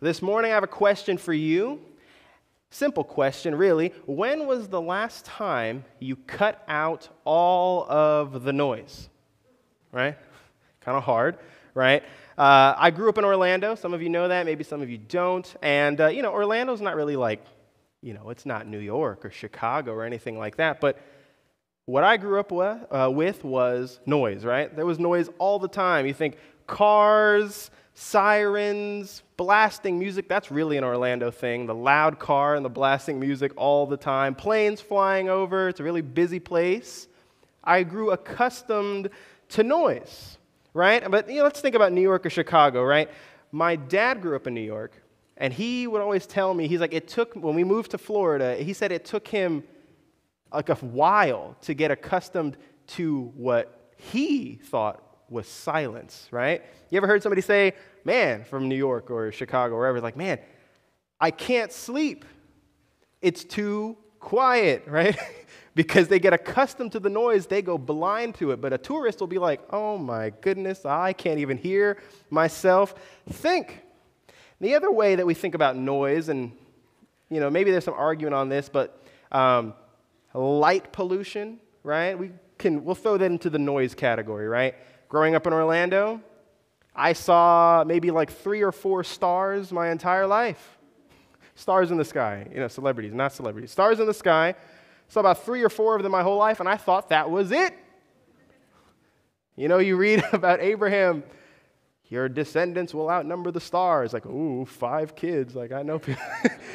This morning I have a question for you. Simple question, really. When was the last time you cut out all of the noise? Right? Kind of hard, right? I grew up in Orlando. Some of you know that. Maybe some of you don't. And, Orlando's not really like, it's not New York or Chicago or anything like that. But what I grew up with was noise, right? There was noise all the time. You think cars, sirens, blasting music. That's really an Orlando thing. The loud car and the blasting music all the time. Planes flying over. It's a really busy place. I grew accustomed to noise, right? But let's think about New York or Chicago, right? My dad grew up in New York, and he would always tell me, he's like, when we moved to Florida, he said it took him like a while to get accustomed to what he thought was silence, right? You ever heard somebody say, man, from New York or Chicago or wherever, like, man, I can't sleep. It's too quiet, right? Because they get accustomed to the noise, they go blind to it. But a tourist will be like, oh my goodness, I can't even hear myself think. The other way that we think about noise, and maybe there's some argument on this, but light pollution, right? We'll throw that into the noise category, right? Growing up in Orlando, I saw maybe like 3 or 4 stars my entire life. Stars in the sky, celebrities, not celebrities. Stars in the sky. Saw about 3 or 4 of them my whole life, and I thought that was it. You read about Abraham, your descendants will outnumber the stars. Like, ooh, 5 kids. Like, I know people,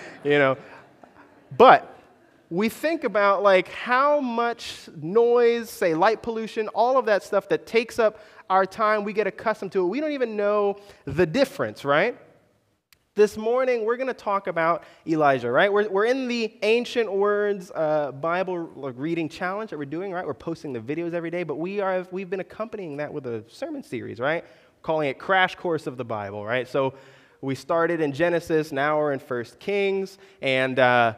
But we think about like how much noise, say light pollution, all of that stuff that takes up our time, we get accustomed to it. We don't even know the difference, right? This morning, we're going to talk about Elijah, right? We're in the Ancient Words Bible reading challenge that we're doing, right? We're posting the videos every day, but we've been accompanying that with a sermon series, right? Calling it Crash Course of the Bible, right? So we started in Genesis, now we're in 1 Kings, and,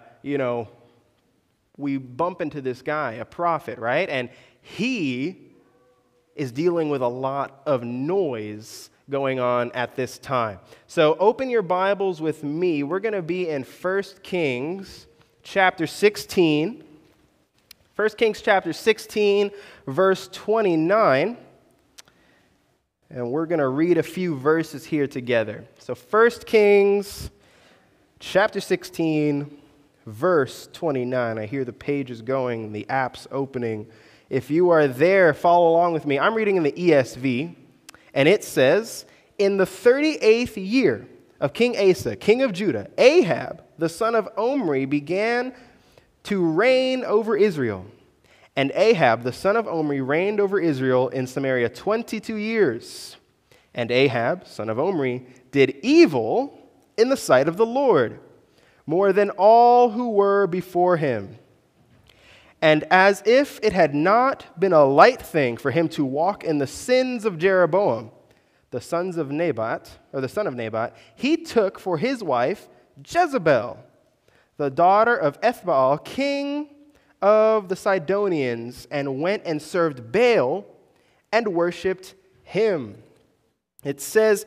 we bump into this guy, a prophet, right? And he is dealing with a lot of noise going on at this time. So open your Bibles with me. We're going to be in 1 Kings chapter 16. 1 Kings chapter 16, verse 29. And we're going to read a few verses here together. So 1 Kings chapter 16, verse 29. I hear the pages going, the app's opening. If you are there, follow along with me. I'm reading in the ESV. And it says, in the 38th year of King Asa, king of Judah, Ahab, the son of Omri, began to reign over Israel. And Ahab, the son of Omri, reigned over Israel in Samaria 22 years. And Ahab, son of Omri, did evil in the sight of the Lord, more than all who were before him. And as if it had not been a light thing for him to walk in the sins of Jeroboam, the son of Nebat, he took for his wife Jezebel, the daughter of Ethbaal, king of the Sidonians, and went and served Baal and worshipped him. It says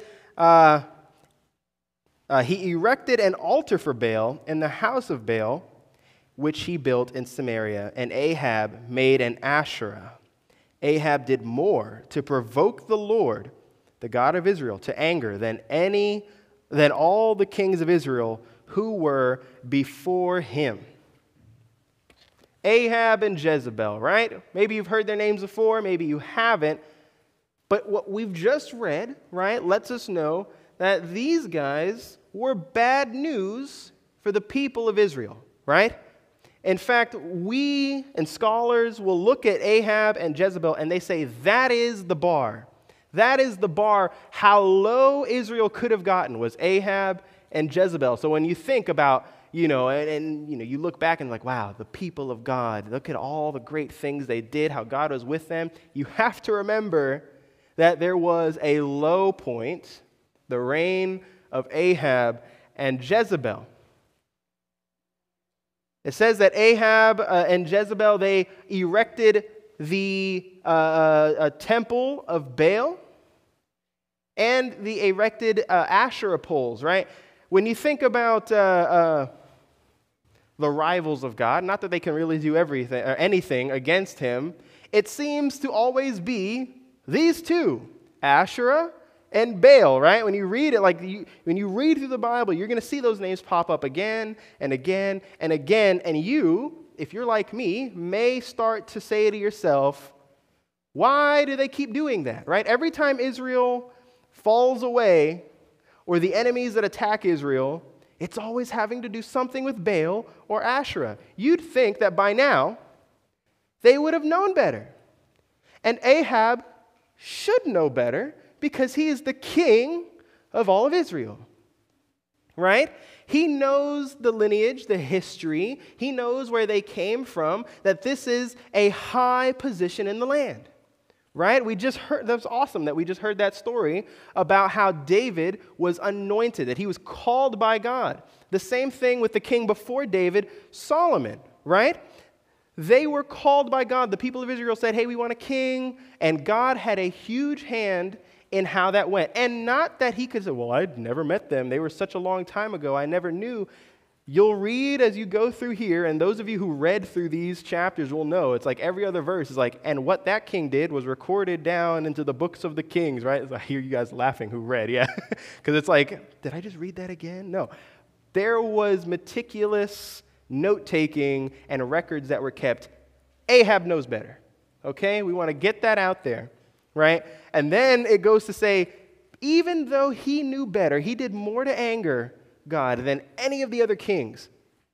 he erected an altar for Baal in the house of Baal, which he built in Samaria, and Ahab made an Asherah. Ahab did more to provoke the Lord, the God of Israel, to anger than all the kings of Israel who were before him. Ahab and Jezebel, right? Maybe you've heard their names before, maybe you haven't. But what we've just read, right, lets us know that these guys were bad news for the people of Israel, right? In fact, we and scholars will look at Ahab and Jezebel and they say that is the bar. That is the bar. How low Israel could have gotten was Ahab and Jezebel. So when you think about, you look back and like, wow, the people of God, look at all the great things they did, how God was with them. You have to remember that there was a low point, the reign of Ahab and Jezebel. It says that Ahab and Jezebel, they erected the temple of Baal, and they erected Asherah poles, right? when you think about the rivals of God, not that they can really do everything or anything against him, it seems to always be these two, Asherah and Baal, right? When you read it, when you read through the Bible, you're going to see those names pop up again and again and again, and you, if you're like me, may start to say to yourself, why do they keep doing that, right? Every time Israel falls away, or the enemies that attack Israel, it's always having to do something with Baal or Asherah. You'd think that by now, they would have known better. And Ahab should know better because he is the king of all of Israel, right? He knows the lineage, the history. He knows where they came from, that this is a high position in the land. Right? We just heard, that was awesome that we just heard that story about how David was anointed, that he was called by God. The same thing with the king before David, Solomon, right? They were called by God. The people of Israel said, hey, we want a king. And God had a huge hand in how that went. And not that he could say, well, I'd never met them. They were such a long time ago. I never knew. You'll read as you go through here, and those of you who read through these chapters will know, it's like every other verse is like, and what that king did was recorded down into the books of the kings, right? I hear you guys laughing who read, yeah. Because it's like, did I just read that again? No. There was meticulous note-taking and records that were kept. Ahab knows better, okay? We want to get that out there, right? And then it goes to say, even though he knew better, he did more to anger God than any of the other kings.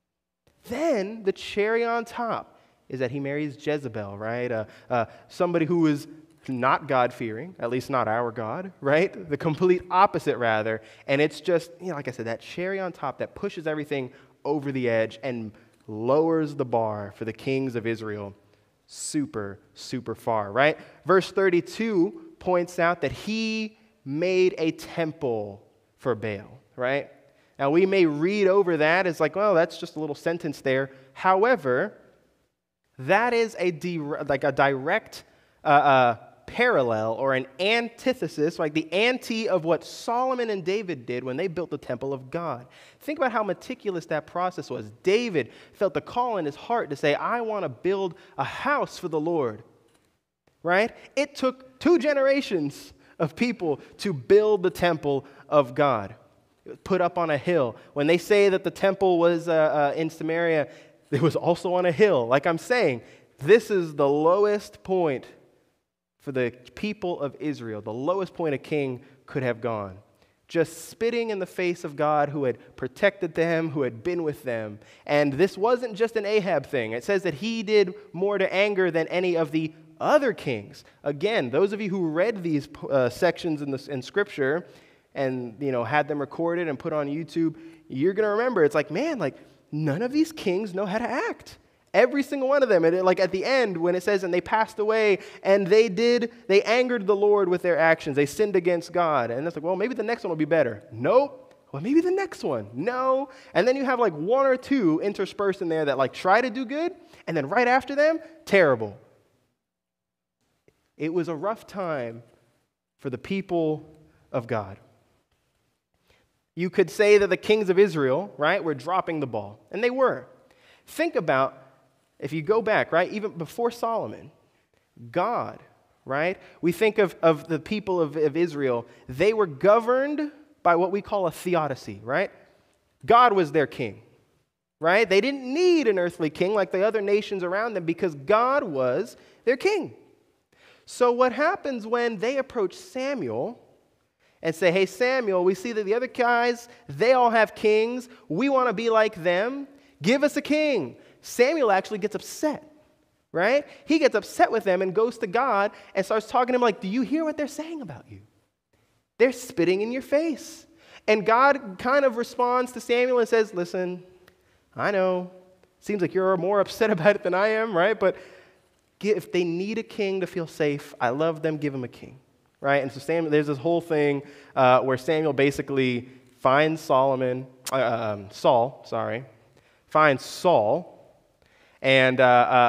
Then the cherry on top is that he marries Jezebel, right? Somebody who is not God-fearing, at least not our God, right? The complete opposite, rather. And it's just, like I said, that cherry on top that pushes everything over the edge and lowers the bar for the kings of Israel super, super far, right? Verse 32 points out that he made a temple for Baal, right? Now, we may read over that as like, well, that's just a little sentence there. However, that is a direct parallel or an antithesis, like the anti of what Solomon and David did when they built the temple of God. Think about how meticulous that process was. David felt the call in his heart to say, I want to build a house for the Lord, right? It took 2 generations of people to build the temple of God. Put up on a hill. When they say that the temple was in Samaria, it was also on a hill. Like I'm saying, this is the lowest point for the people of Israel, the lowest point a king could have gone. Just spitting in the face of God who had protected them, who had been with them. And this wasn't just an Ahab thing. It says that he did more to anger than any of the other kings. Again, those of you who read these sections in Scripture, and had them recorded and put on YouTube, you're going to remember, it's like, man, like none of these kings know how to act. Every single one of them. And like at the end when it says, and they passed away, and they angered the Lord with their actions. They sinned against God. And it's like, well, maybe the next one will be better. Nope. Well, maybe the next one. No. And then you have like 1 or 2 interspersed in there that like try to do good, and then right after them, terrible. It was a rough time for the people of God. You could say that the kings of Israel, right, were dropping the ball. And they were. Think about, if you go back, right, even before Solomon, God, right? We think of the people of Israel. They were governed by what we call a theocracy, right? God was their king, right? They didn't need an earthly king like the other nations around them because God was their king. So what happens when they approach Samuel and say, hey, Samuel, we see that the other guys, they all have kings. We want to be like them. Give us a king. Samuel actually gets upset, right? He gets upset with them and goes to God and starts talking to him like, do you hear what they're saying about you? They're spitting in your face. And God kind of responds to Samuel and says, listen, I know. Seems like you're more upset about it than I am, right? But if they need a king to feel safe, I love them, give them a king. Right? And so there's this whole thing where Samuel basically finds Saul, and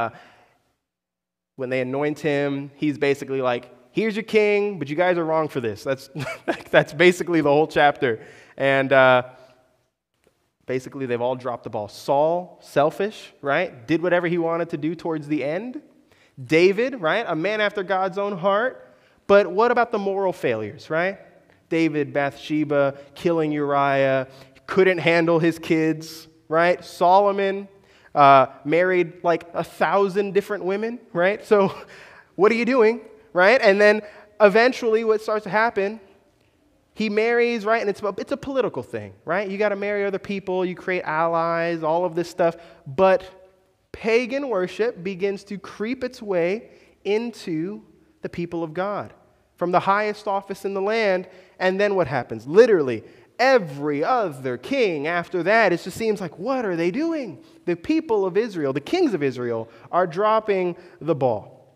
when they anoint him, he's basically like, here's your king, but you guys are wrong for this. That's basically the whole chapter. And Basically, they've all dropped the ball. Saul, selfish, right? Did whatever he wanted to do towards the end. David, right? A man after God's own heart. But what about the moral failures, right? David, Bathsheba, killing Uriah, couldn't handle his kids, right? Solomon married like 1,000 different women, right? So what are you doing, right? And then eventually what starts to happen, he marries, right? And it's a political thing, right? You got to marry other people, you create allies, all of this stuff. But pagan worship begins to creep its way into the people of God from the highest office in the land. And then what happens? Literally, every other king after that, it just seems like, what are they doing? The people of Israel, the kings of Israel, are dropping the ball.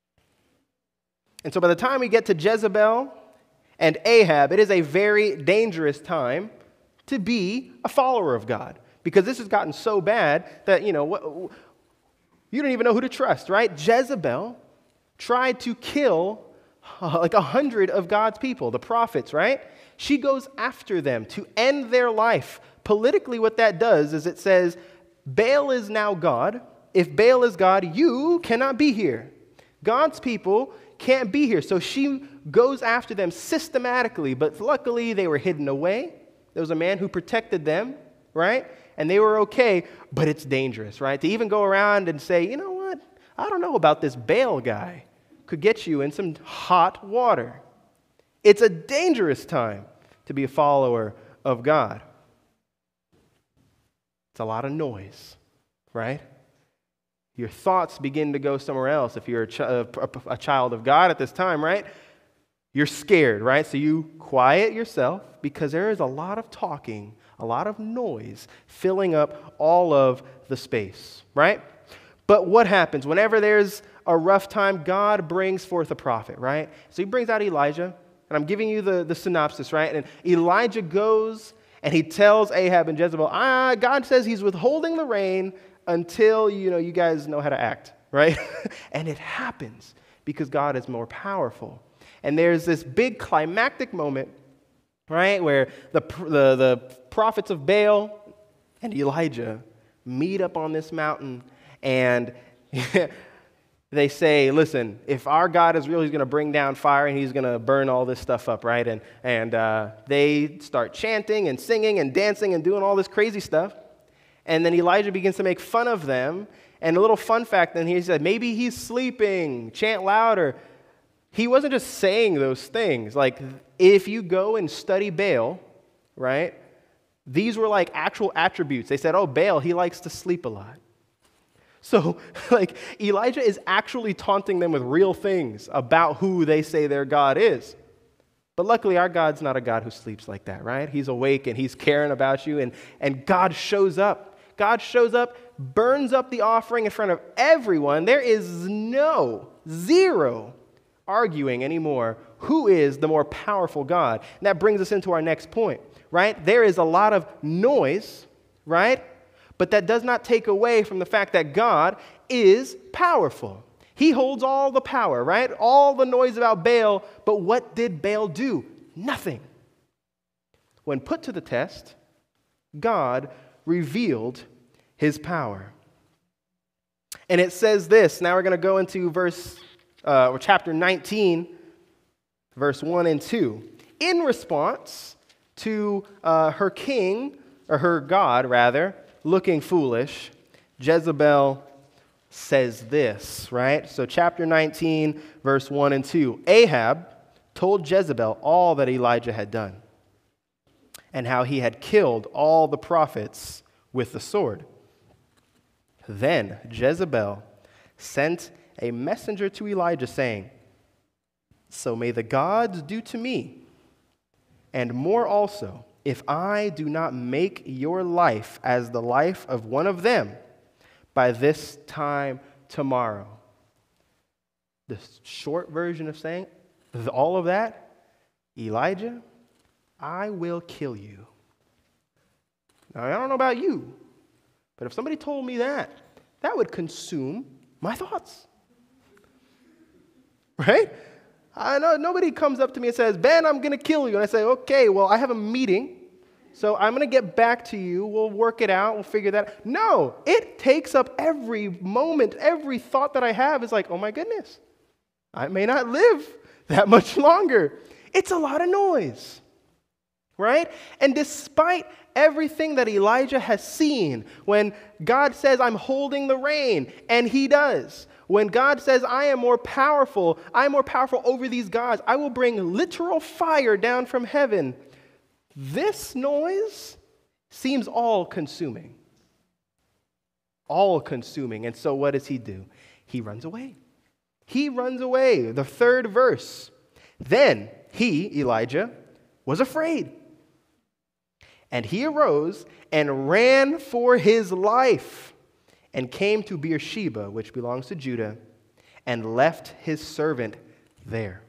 And so by the time we get to Jezebel and Ahab, it is a very dangerous time to be a follower of God, because this has gotten so bad that, you don't even know who to trust, right? Jezebel tried to kill like 100 of God's people, the prophets, right? She goes after them to end their life. Politically, what that does is it says, Baal is now God. If Baal is God, you cannot be here. God's people can't be here. So she goes after them systematically, but luckily they were hidden away. There was a man who protected them, right? And they were okay, but it's dangerous, right? To even go around and say, you know what? I don't know about this Baal guy. Could get you in some hot water. It's a dangerous time to be a follower of God. It's a lot of noise, right? Your thoughts begin to go somewhere else if you're a child of God at this time, right? You're scared, right? So you quiet yourself because there is a lot of talking, a lot of noise filling up all of the space, right? But what happens? Whenever there's a rough time, God brings forth a prophet, right? So he brings out Elijah, and I'm giving you the synopsis, right? And Elijah goes and he tells Ahab and Jezebel, God says he's withholding the rain until, you guys know how to act, right? And it happens because God is more powerful. And there's this big climactic moment, right, where the prophets of Baal and Elijah meet up on this mountain, and they say, listen, if our God is real, he's going to bring down fire and he's going to burn all this stuff up, right? And they start chanting and singing and dancing and doing all this crazy stuff. And then Elijah begins to make fun of them. And a little fun fact, then he said, maybe he's sleeping, chant louder. He wasn't just saying those things. Like, if you go and study Baal, right, these were like actual attributes. They said, oh, Baal, he likes to sleep a lot. So, Elijah is actually taunting them with real things about who they say their God is. But luckily, our God's not a God who sleeps like that, right? He's awake and he's caring about you, and God shows up. God shows up, burns up the offering in front of everyone. There is zero arguing anymore who is the more powerful God. And that brings us into our next point, right? There is a lot of noise, right? But that does not take away from the fact that God is powerful. He holds all the power, right? All the noise about Baal, but what did Baal do? Nothing. When put to the test, God revealed his power. And it says this. Now we're going to go into chapter 19, verse 1 and 2. In response to her God, looking foolish, Jezebel says this, right? So chapter 19, verse 1 and 2. Ahab told Jezebel all that Elijah had done and how he had killed all the prophets with the sword. Then Jezebel sent a messenger to Elijah saying, so may the gods do to me, and more also, if I do not make your life as the life of one of them by this time tomorrow. The short version of saying all of that, Elijah, I will kill you. Now, I don't know about you, but if somebody told me that would consume my thoughts. Right? I know nobody comes up to me and says, Ben, I'm going to kill you. And I say, okay, well, I have a meeting, so I'm going to get back to you. We'll work it out. We'll figure that out. No, it takes up every moment, every thought that I have is like, oh my goodness, I may not live that much longer. It's a lot of noise, right? And despite everything that Elijah has seen, when God says, I'm holding the rain, and he does. When God says, I am more powerful over these gods, I will bring literal fire down from heaven. This noise seems all-consuming. All-consuming. And so what does he do? He runs away. He runs away. The third verse. Then he, Elijah, was afraid. And he arose and ran for his life and came to Beersheba, which belongs to Judah, and left his servant there.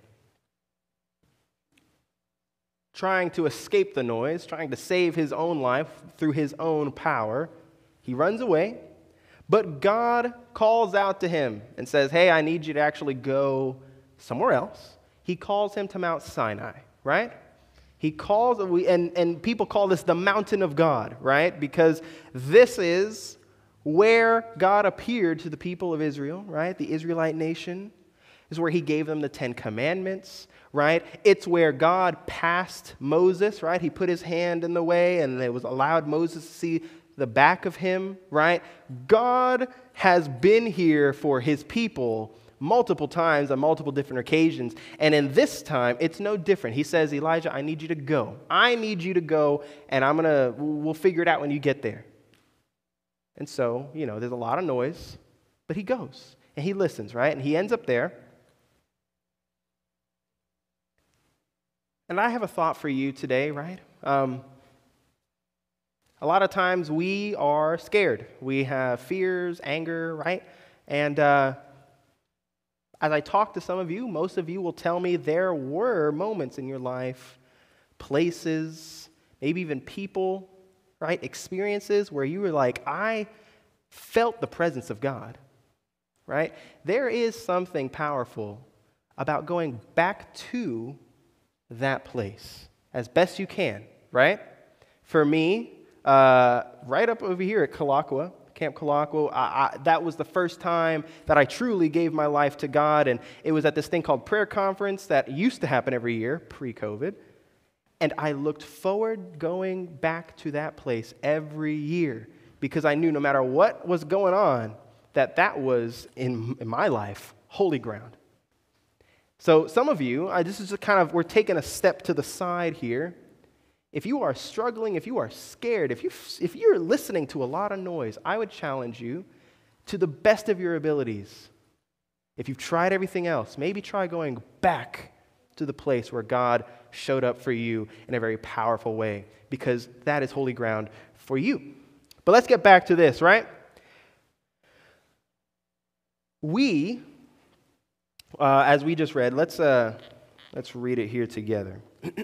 Trying to escape the noise, trying to save his own life through his own power, he runs away, but God calls out to him and says, hey, I need you to actually go somewhere else. He calls him to Mount Sinai, right? He calls, and people call this the mountain of God, right? Because this is where God appeared to the people of Israel, right? The Israelite nation. This is where he gave them the 10 Commandments, right? It's where God passed Moses, right? He put his hand in the way and it was allowed Moses to see the back of him, right? God has been here for his people multiple times on multiple different occasions. And in this time, it's no different. He says, Elijah, I need you to go. I need you to go, and we'll figure it out when you get there. And so, there's a lot of noise, but he goes, and he listens, right? And he ends up there. And I have a thought for you today, right? A lot of times we are scared. We have fears, anger, right? And as I talk to some of you, most of you will tell me there were moments in your life, places, maybe even people, right? Experiences where you were like, I felt the presence of God, right? There is something powerful about going back to that place as best you can, right? For me, right up over here at Camp Colaqua, that was the first time that I truly gave my life to God, and it was at this thing called prayer conference that used to happen every year, pre-COVID, and I looked forward going back to that place every year because I knew no matter what was going on, that was, in my life, holy ground. So some of you, this is we're taking a step to the side here. If you are struggling, if you are scared, if you're listening to a lot of noise, I would challenge you to the best of your abilities. If you've tried everything else, maybe try going back to the place where God showed up for you in a very powerful way, because that is holy ground for you. But let's get back to this, right? We, as we just read, let's read it here together.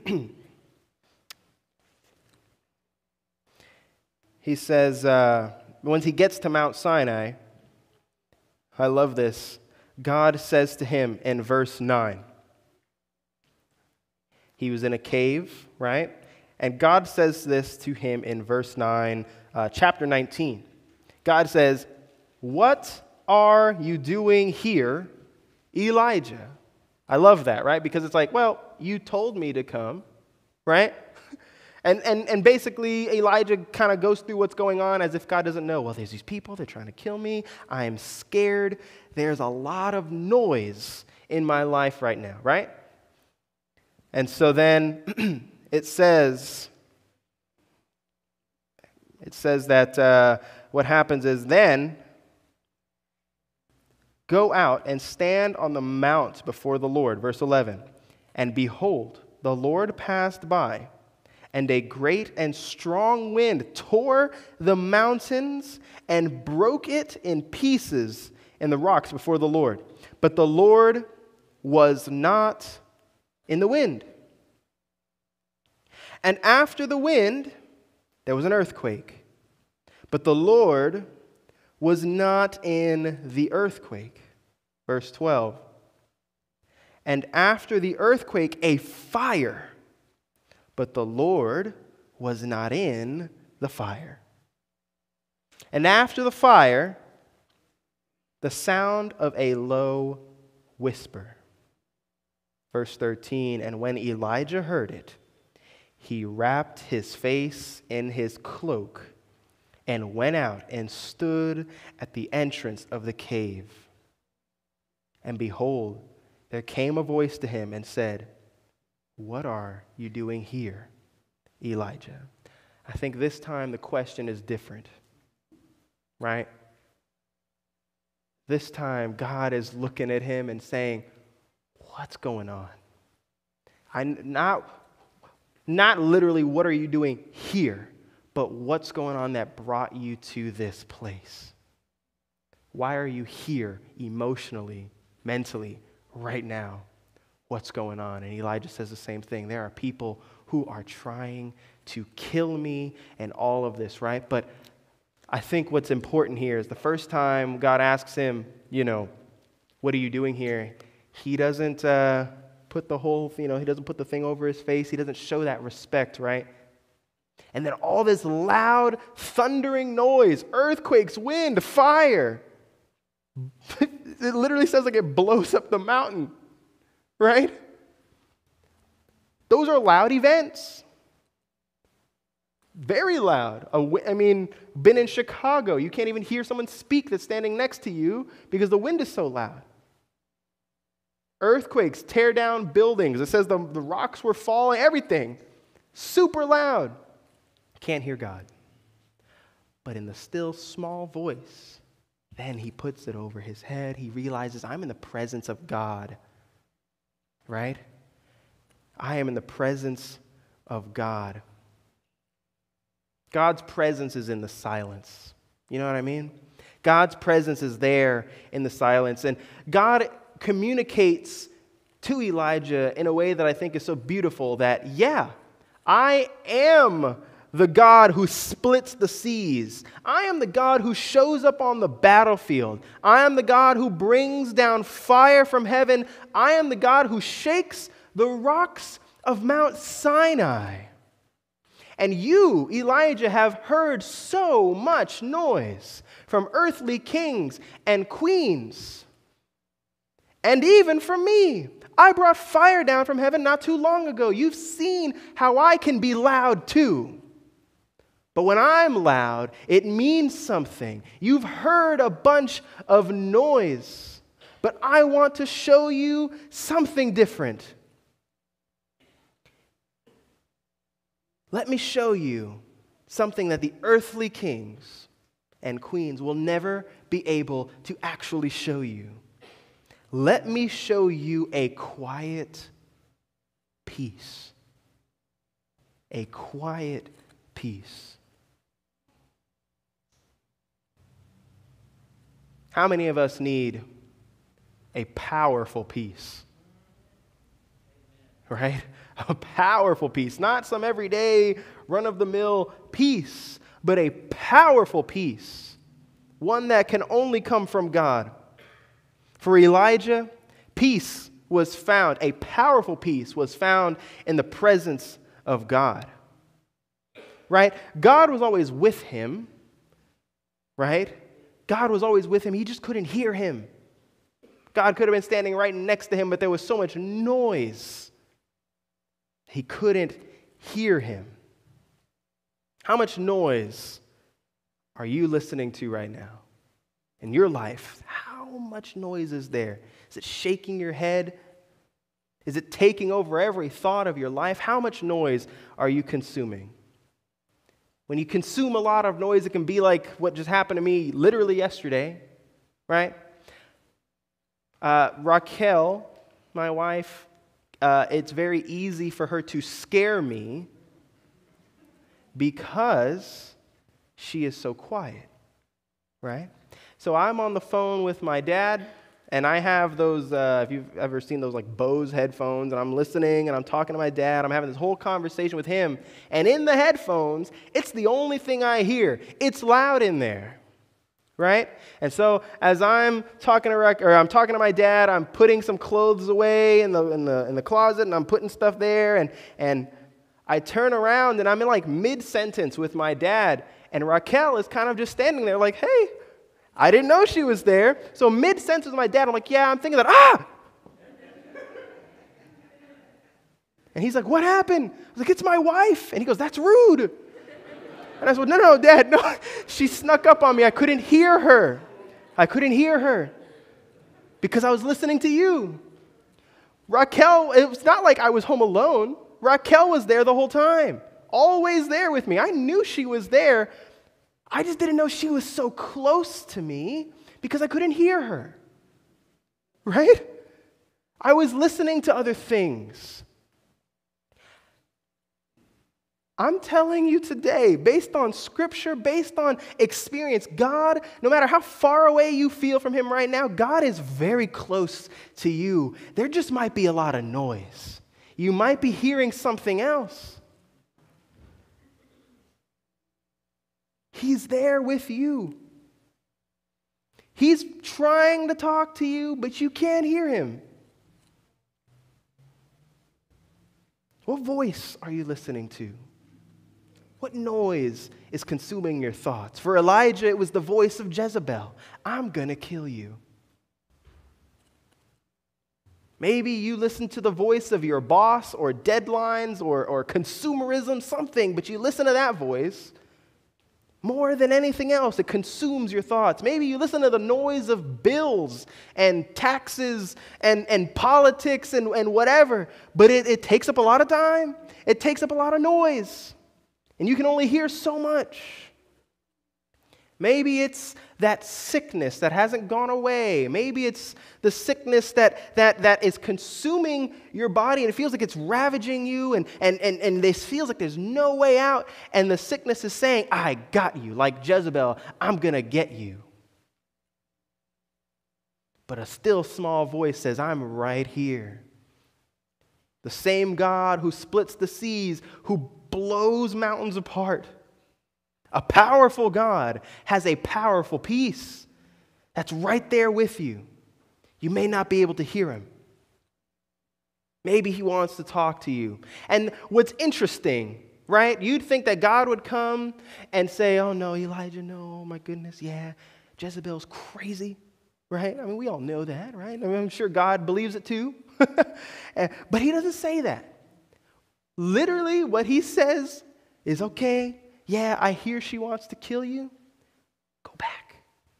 He says, once he gets to Mount Sinai, I love this, God says to him in verse 9. He was in a cave, right? And God says this to him in verse 9, chapter 19. God says, what are you doing here, Elijah? I love that, right? Because it's like, well, you told me to come, right? And basically, Elijah kind of goes through what's going on as if God doesn't know. Well, there's these people, they're trying to kill me. I'm scared. There's a lot of noise in my life right now, right? And so then it says that what happens is then, go out and stand on the mount before the Lord, verse 11. And behold, the Lord passed by, and a great and strong wind tore the mountains and broke it in pieces in the rocks before the Lord. But the Lord was not in the wind. And after the wind, there was an earthquake. But the Lord was not in the earthquake. Verse 12. And after the earthquake, a fire. But the Lord was not in the fire. And after the fire, the sound of a low whisper. Verse 13, and when Elijah heard it, he wrapped his face in his cloak and went out and stood at the entrance of the cave. And behold, there came a voice to him and said, what are you doing here, Elijah? I think this time the question is different, right? This time God is looking at him and saying, what's going on? Not literally, what are you doing here, but what's going on that brought you to this place? Why are you here emotionally, mentally, right now? What's going on? And Elijah says the same thing. There are people who are trying to kill me and all of this, right? But I think what's important here is the first time God asks him, what are you doing here? He doesn't put the whole, he doesn't put the thing over his face. He doesn't show that respect, right? And then all this loud, thundering noise, earthquakes, wind, fire. It literally says like it blows up the mountain, right? Those are loud events. Very loud. Been in Chicago. You can't even hear someone speak that's standing next to you because the wind is so loud. Earthquakes tear down buildings. It says the rocks were falling, everything. Super loud. Can't hear God. But in the still small voice, then he puts it over his head. He realizes, I'm in the presence of God. Right? I am in the presence of God. God's presence is in the silence. You know what I mean? God's presence is there in the silence. And God communicates to Elijah in a way that I think is so beautiful that, I am the God who splits the seas. I am the God who shows up on the battlefield. I am the God who brings down fire from heaven. I am the God who shakes the rocks of Mount Sinai. And you, Elijah, have heard so much noise from earthly kings and queens, and even from me. I brought fire down from heaven not too long ago. You've seen how I can be loud too. But when I'm loud, it means something. You've heard a bunch of noise, but I want to show you something different. Let me show you something that the earthly kings and queens will never be able to actually show you. Let me show you a quiet peace. A quiet peace. How many of us need a powerful peace? Right? A powerful peace. Not some everyday, run-of-the-mill peace, but a powerful peace. One that can only come from God. For Elijah, peace was found, a powerful peace was found in the presence of God. Right? God was always with him. Right? God was always with him. He just couldn't hear him. God could have been standing right next to him, but there was so much noise. He couldn't hear him. How much noise are you listening to right now in your life? How much noise is there? Is it shaking your head? Is it taking over every thought of your life? How much noise are you consuming? When you consume a lot of noise, it can be like what just happened to me literally yesterday, right? Raquel, my wife, it's very easy for her to scare me because she is so quiet, right? So I'm on the phone with my dad, and I have those, if you've ever seen those like Bose headphones, and I'm listening, and I'm talking to my dad, I'm having this whole conversation with him, and in the headphones, it's the only thing I hear. It's loud in there, right? And so as I'm talking to my dad, I'm putting some clothes away in the closet, and I'm putting stuff there, and I turn around and I'm in like mid-sentence with my dad, and Raquel is kind of just standing there like, hey, I didn't know she was there. So mid-sentence with my dad, I'm like, yeah, I'm thinking that, And he's like, what happened? I was like, it's my wife. And he goes, that's rude. And I said, no, Dad, no. She snuck up on me. I couldn't hear her. Because I was listening to you. Raquel, it was not like I was home alone. Raquel was there the whole time, always there with me. I knew she was there. I just didn't know she was so close to me because I couldn't hear her. Right? I was listening to other things. I'm telling you today, based on scripture, based on experience, God, no matter how far away you feel from him right now, God is very close to you. There just might be a lot of noise. You might be hearing something else. He's there with you. He's trying to talk to you, but you can't hear him. What voice are you listening to? What noise is consuming your thoughts? For Elijah, it was the voice of Jezebel. I'm going to kill you. Maybe you listen to the voice of your boss or deadlines or consumerism, something, but you listen to that voice more than anything else. It consumes your thoughts. Maybe you listen to the noise of bills and taxes and politics and whatever, but it takes up a lot of time. It takes up a lot of noise. And you can only hear so much. Maybe it's that sickness that hasn't gone away. Maybe it's the sickness that is consuming your body and it feels like it's ravaging you and this feels like there's no way out. And the sickness is saying, I got you. Like Jezebel, I'm going to get you. But a still small voice says, I'm right here. The same God who splits the seas, who blows mountains apart. A powerful God has a powerful peace that's right there with you. You may not be able to hear him. Maybe he wants to talk to you. And what's interesting, right? You'd think that God would come and say, oh no, Elijah, no, oh my goodness, yeah, Jezebel's crazy, right? I mean, we all know that, right? I mean, I'm sure God believes it too. But he doesn't say that. Literally, what he says is, okay, yeah, I hear she wants to kill you. Go back.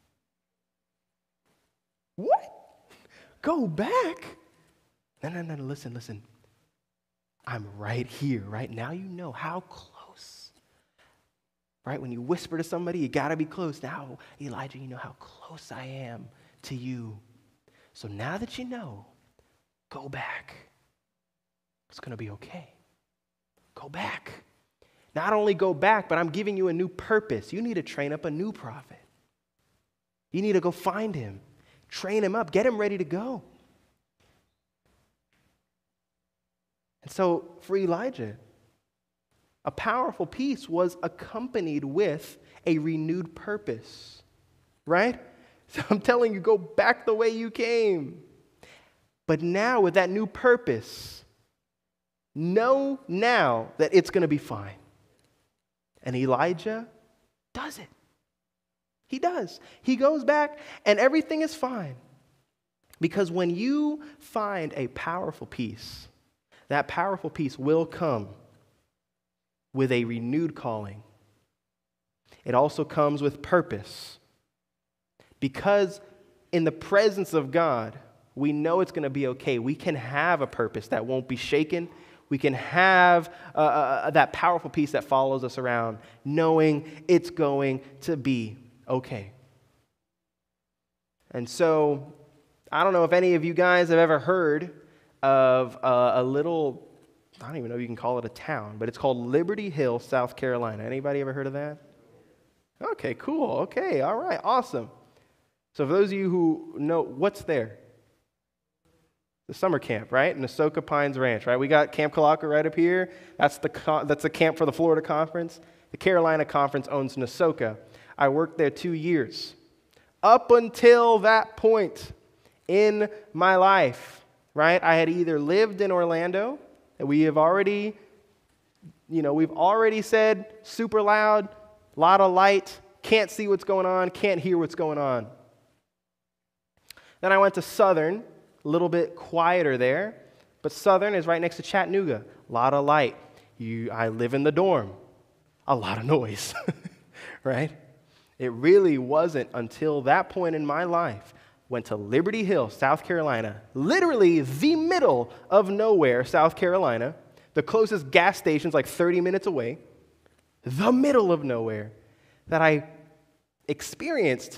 What? Go back? No, listen. I'm right here, right? Now you know how close. Right? When you whisper to somebody, you got to be close. Now, Elijah, you know how close I am to you. So now that you know, go back. It's going to be okay. Go back. Not only go back, but I'm giving you a new purpose. You need to train up a new prophet. You need to go find him, train him up, get him ready to go. And so for Elijah, a powerful peace was accompanied with a renewed purpose, right? So I'm telling you, go back the way you came. But now with that new purpose, know now that it's going to be fine. And Elijah does it. He does. He goes back and everything is fine. Because when you find a powerful peace, that powerful peace will come with a renewed calling. It also comes with purpose. Because in the presence of God, we know it's going to be okay. We can have a purpose that won't be shaken. We can have that powerful peace that follows us around, knowing it's going to be okay. And so, I don't know if any of you guys have ever heard of a little, I don't even know if you can call it a town, but it's called Liberty Hill, South Carolina. Anybody ever heard of that? Okay, cool. Okay, all right, awesome. So for those of you who know, what's there? The summer camp, right? Nasoka Pines Ranch, right? We got Camp Kalaka right up here. That's the camp for the Florida Conference. The Carolina Conference owns Nasoka. I worked there 2 years. Up until that point in my life, right? I had either lived in Orlando, and we have already We've already said super loud, lot of light, can't see what's going on, can't hear what's going on. Then I went to Southern, a little bit quieter there, but Southern is right next to Chattanooga, a lot of light. I live in the dorm, a lot of noise, right? It really wasn't until that point in my life, went to Liberty Hill, South Carolina, literally the middle of nowhere, South Carolina. The closest gas station's like 30 minutes away, the middle of nowhere, that I experienced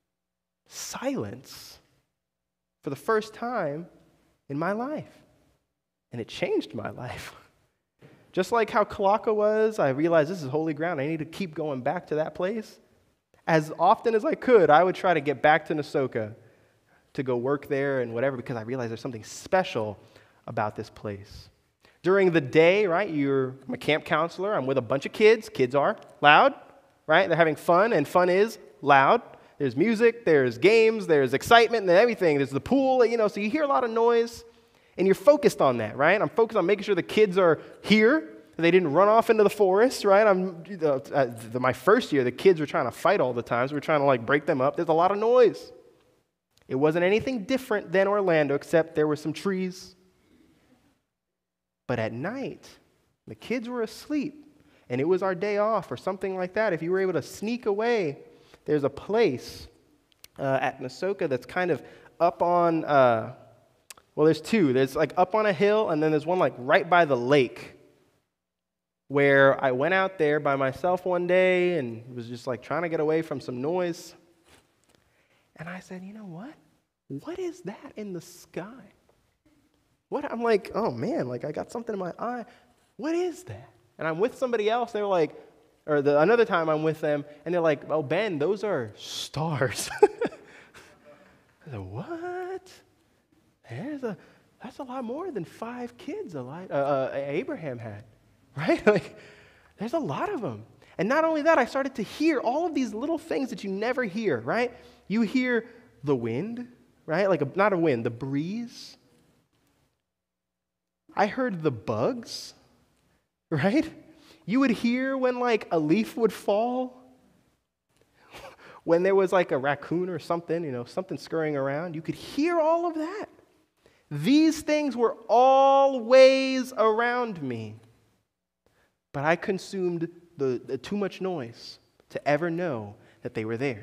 silence for the first time in my life. And it changed my life. Just like how Kalaka was, I realized this is holy ground. I need to keep going back to that place. As often as I could, I would try to get back to Nasoka to go work there and whatever, because I realized there's something special about this place. During the day, right, I'm a camp counselor. I'm with a bunch of kids. Kids are loud, right? They're having fun, and fun is loud. There's music, there's games, there's excitement and everything. There's the pool, so you hear a lot of noise, and you're focused on that, right? I'm focused on making sure the kids are here. They didn't run off into the forest, right? My first year, the kids were trying to fight all the time, so we're trying to break them up. There's a lot of noise. It wasn't anything different than Orlando, except there were some trees. But at night, the kids were asleep, and it was our day off or something like that. If you were able to sneak away, there's a place at Nasoka that's kind of up on, there's two. There's up on a hill, and then there's one right by the lake, where I went out there by myself one day and was just trying to get away from some noise. And I said, you know what? What is that in the sky? What? I'm oh man, I got something in my eye. What is that? And I'm with somebody else, they're another time I'm with them, and they're oh, Ben, those are stars. I said, what? That's a lot more than 5 kids Abraham had, right? There's a lot of them. And not only that, I started to hear all of these little things that you never hear, right? You hear the wind, right? Not a wind, the breeze. I heard the bugs, right? You would hear when a leaf would fall, when there was a raccoon or something, something scurrying around. You could hear all of that. These things were always around me. But I consumed the too much noise to ever know that they were there.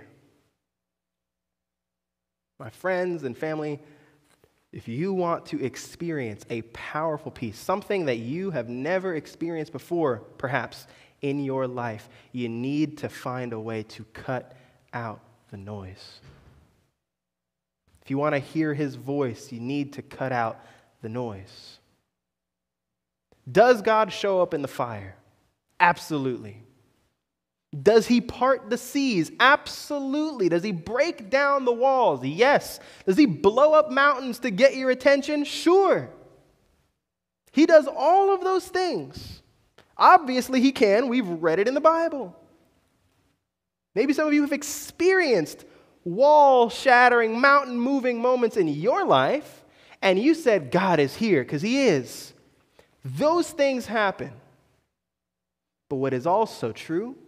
My friends and family, if you want to experience a powerful peace, something that you have never experienced before, perhaps, in your life, you need to find a way to cut out the noise. If you want to hear his voice, you need to cut out the noise. Does God show up in the fire? Absolutely. Does he part the seas? Absolutely. Does he break down the walls? Yes. Does he blow up mountains to get your attention? Sure. He does all of those things. Obviously, he can. We've read it in the Bible. Maybe some of you have experienced wall-shattering, mountain-moving moments in your life, and you said, God is here, because he is. Those things happen. But what is also true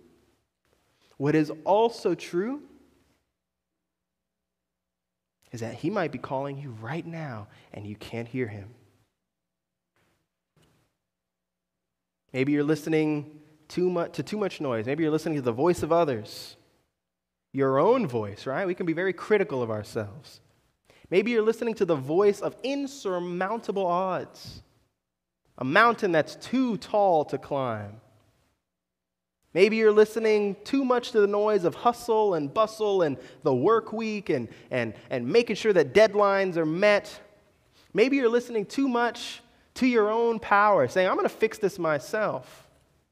is that he might be calling you right now and you can't hear him. Maybe you're listening to too much noise. Maybe you're listening to the voice of others. Your own voice, right? We can be very critical of ourselves. Maybe you're listening to the voice of insurmountable odds. A mountain that's too tall to climb. Maybe you're listening too much to the noise of hustle and bustle and the work week and making sure that deadlines are met. Maybe you're listening too much to your own power, saying, I'm going to fix this myself.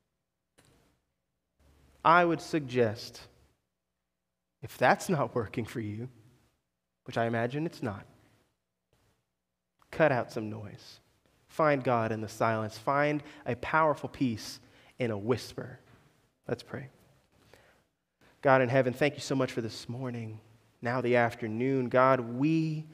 I would suggest, if that's not working for you, which I imagine it's not, cut out some noise. Find God in the silence. Find a powerful peace in a whisper. Let's pray. God in heaven, thank you so much for this morning, now the afternoon. God, we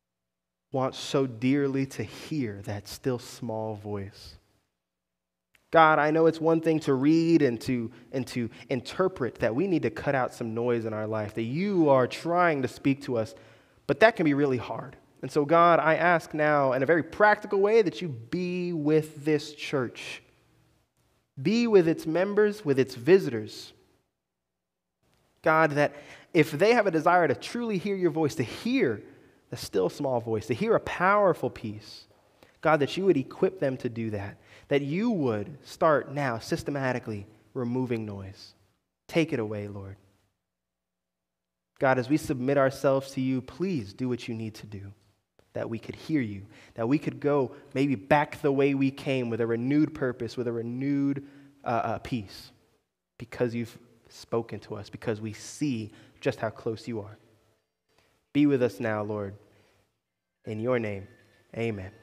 want so dearly to hear that still small voice. God, I know it's one thing to read and to interpret that we need to cut out some noise in our life, that you are trying to speak to us, but that can be really hard. And so, God, I ask now in a very practical way that you be with this church. Be with its members, with its visitors. God, that if they have a desire to truly hear your voice, to hear the still small voice, to hear a powerful peace, God, that you would equip them to do that, that you would start now systematically removing noise. Take it away, Lord. God, as we submit ourselves to you, please do what you need to do, that we could hear you, that we could go maybe back the way we came with a renewed purpose, with a renewed peace, because you've spoken to us, because we see just how close you are. Be with us now, Lord. In your name, amen.